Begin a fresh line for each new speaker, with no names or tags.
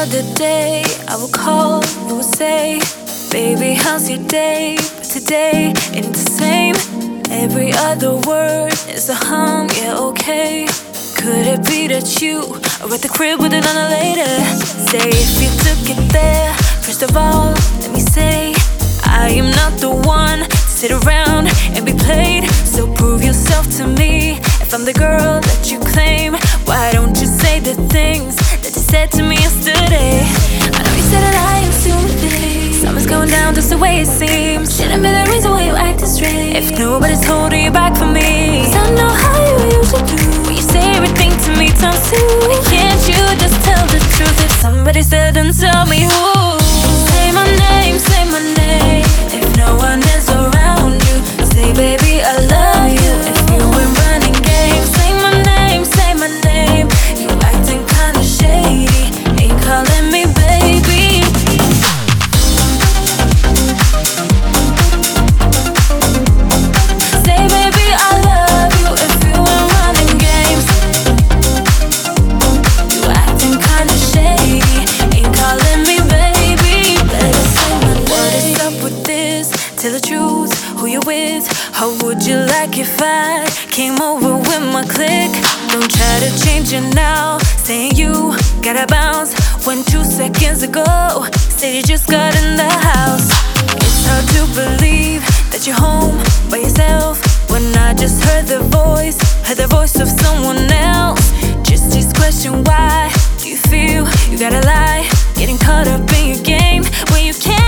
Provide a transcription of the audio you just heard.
other day I would call, you would say, baby, how's your day? But today ain't the same. Every other word is a yeah, okay. Could it be that you are at the crib with another lady? Say if you took it there. First of all, let me say, I am not the one to sit around and be played. So prove yourself to me. If I'm the girl that you claim, why don't you say the things that you said to me yesterday? I know you said that I am stupid. Something's going down just the way it seems. Shouldn't be the reason why you act this strange. If nobody's holding you back for me, 'cause I know how you usually do. When you say everything to me times two. Why can't you just tell the truth? If somebody said, then tell me who. Say my name, say my name. If no one is around you, say baby I love you. If you ain't running games, say my name, say my name. You acting kinda shady, ain't calling me baby. Say baby I love you. If you ain't running games, you acting kinda shady, ain't calling me baby. Better say my name. What is up with this? Tell the truth, who you with? How would you like if I came over with my clique? Don't try to change it now, saying you gotta bounce when 2 seconds ago said you just got in the house. It's hard to believe that you're home by yourself when I just heard the voice of someone else. Just question, why do you feel you gotta lie? Getting caught up in your game when you can't